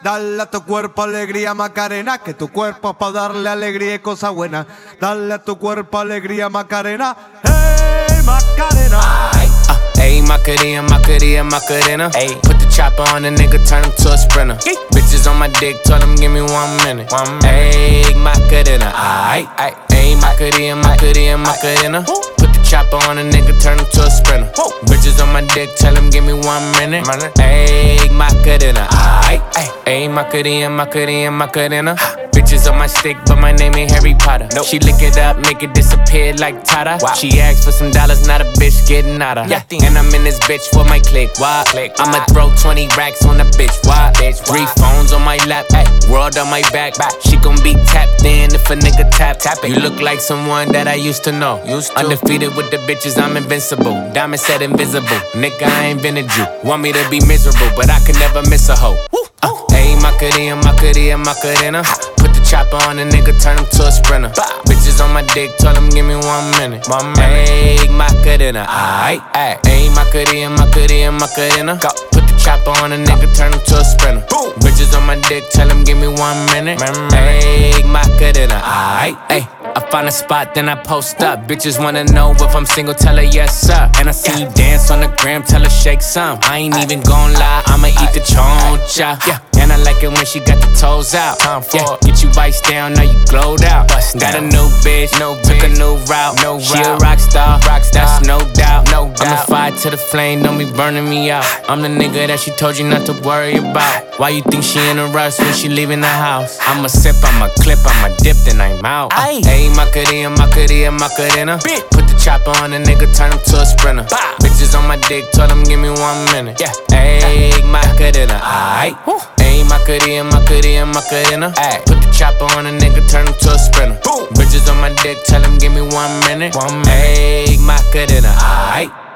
Dale a tu cuerpo alegría Macarena, que tu cuerpo es pa' darle alegría y cosas buenas. Dale a tu cuerpo alegría Macarena, hey Macarena. Ayy, Macarena, Macarena, Macarena. Ayy, put the chopper on the nigga, turn him to a sprinter. Bitches on my dick, told him give me 1 minute. Ayy, Macarena, ayy, ayy, Macarena, Macarena, Macarena. Put the chopper on the nigga, turn him to a sprinter. Bitches on my dick, tell him give me 1 minute. Ayy, Macarena, ayy, ayy, Macarena, Macarena, Macarena. Bitches on my stick, but my name ain't Harry Potter. Nope. She lick it up, make it disappear like Tata. Wow. She asked for some dollars, not a bitch getting out of. Yeah. And I'm in this bitch for my click. Why? I'ma throw 20 racks on the bitch. Why? 3 phones on my lap, ay, world on my back. She gon' be tapped in if a nigga tap it. You look like someone that I used to know. Undefeated with the bitches, I'm invincible. Diamond said invisible. Nigga, I invented you. Want me to be miserable, but I can never miss a hoe. Ayy, Macarena, Macarena, Macarena. Put the chopper on the nigga, turn him to a sprinter. Bitches on my dick, told him give me 1 minute. Ayy, Macarena, ayy, ayy, Macarena, Macarena, Macarena. Put the chopper on the nigga, turn him to a sprinter. Bitches on my dick, tell him give me 1 minute. Ayy, Macarena, ayy, ayy. I find a spot, then I post up. Bitches wanna know if I'm single, tell her yes, sir. And I see you dance on the gram, tell her shake some. I ain't even gon' lie, I'ma eat the choncha. And I like it when she got the toes out. Get you iced down, now you glowed out. Got a new bitch, took a new route. She a rock star, that's no doubt. I'm a fire to the flame, don't be burning me out. I'm the nigga that she told you not to worry about. Why you think she in a rush when she leaving the house? I'ma sip, I'ma clip, I'ma dip, then I'm out. Ayy, Macarena, Macarena, Macarena. Put the chopper on the nigga, turn him to a sprinter. Bitches on my dick, told him give me 1 minute. Ayy, Macarena, ayy, ayy, Macarena, Macarena, Macarena. Put the chopper on the nigga, turn him to a sprinter. Bitches on my dick, tell him give me 1 minute. Ayy, Macarena, ayy.